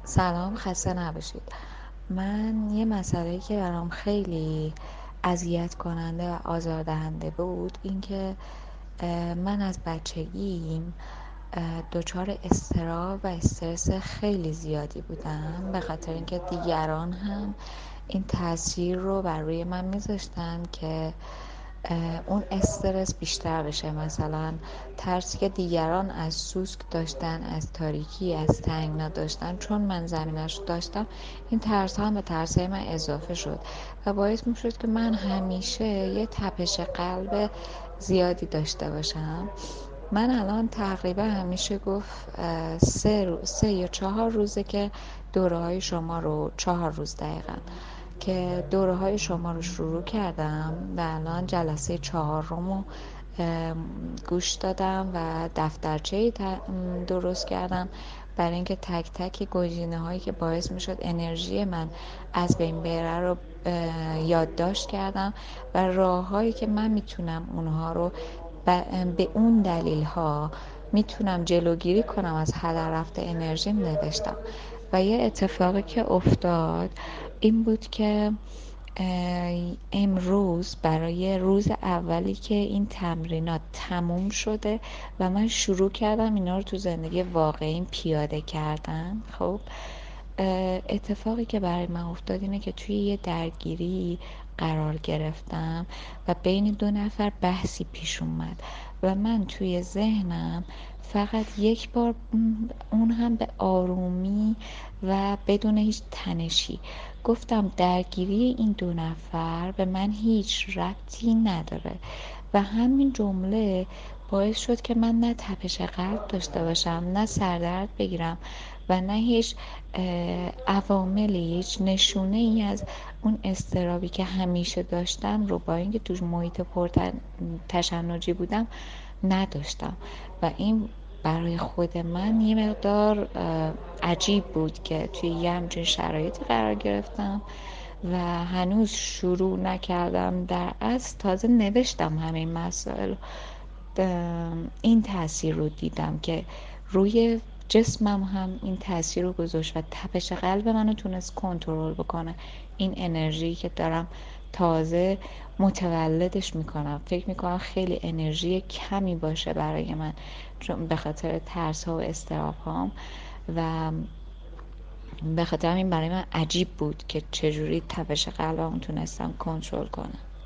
سلام، خسته نباشید. من یه مسئله‌ای که برام خیلی اذیت کننده و آزاردهنده بود اینکه من از بچگیم دچار اضطراب و استرس خیلی زیادی بودم، به خاطر اینکه دیگران هم این تاثیر رو بر روی من میذاشتن که اون استرس بیشتر بشه. مثلا ترسی که دیگران از سوسک داشتن، از تاریکی، از تنگنا داشتن، چون من زمینش داشتم، این ترس هم به ترس من اضافه شد و باعث می شد که من همیشه یه تپش قلب زیادی داشته باشم. من الان تقریبا همیشه گفت 3 یا 4 روزه که دوره های شما رو 4 روز دقیقا که دوره های شما رو شروع کردم و الان جلسه 4 رو گوش دادم و دفترچه درست کردم برای اینکه تک تک گزینه هایی که باعث می شد انرژی من از بین بره رو یادداشت کردم و راه هایی که من میتونم اونها رو به اون دلیل ها میتونم جلوگیری کنم از هدر رفته انرژیم نوشتم. و یه اتفاقی که افتاد این بود که امروز برای روز اولی که این تمرینات تموم شده و من شروع کردم اینا رو تو زندگی واقعیم پیاده کردن. خب اتفاقی که برای من افتاد اینه که توی یه درگیری قرار گرفتم و بین 2 نفر بحثی پیش اومد و من توی ذهنم فقط یک بار، اون هم به آرومی و بدون هیچ تنشی، گفتم درگیری این 2 نفر به من هیچ ربطی نداره و همین جمله باعث شد که من نه تپش قلب داشته باشم، نه سردرد بگیرم و نه هیچ عواملی، هیچ نشونه ای از اون اضطرابی که همیشه داشتم رو با اینکه توی محیط پر تشنجی بودم نداشتم. و این برای خود من یه مقدار عجیب بود که توی یه همچین شرایطی قرار گرفتم و هنوز شروع نکردم. در اصل تازه نوشتم همه این مسائل. این تاثیر رو دیدم که روی جسمم هم این تاثیر رو گذاشت و تپش قلب منو تونست کنترل بکنه. این انرژی که دارم تازه متولدش میکنم، فکر میکنم خیلی انرژی کمی باشه برای من، چون به خاطر ترس ها و اضطراب هام و به خاطر همین برای من عجیب بود که چجوری تپش قلبم تونستم کنترل کنم.